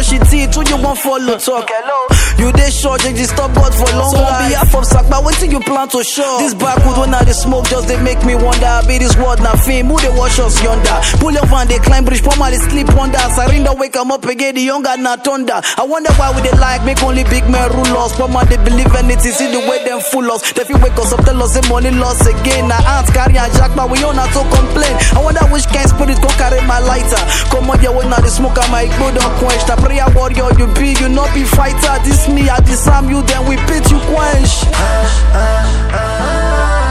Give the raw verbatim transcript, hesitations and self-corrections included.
brush your teeth, who you want follow talk? Hello. You dey sure they disturb God for long so life. On behalf of Sakpa, what you plan to show? This backwood when I the smoke just they make me wonder. Be this world na fame, who they watch us yonder? Pull up and they climb bridge, palm they sleep wonder. Sarinda wake them up again, the younger na thunder. I wonder why we they like make only big men rule us. Palm they believe anything, see the way them fool us. They feel wake us up, tell us the money loss again. Now aunts carry and jack, but we all not to complain. I wonder which kind spirit go carry my lighter. Come on, yeah, when I the smoke, I might go don't quench. The prayer warrior, you be, you not be fighter. This me, I disarm you, then we pit you quench.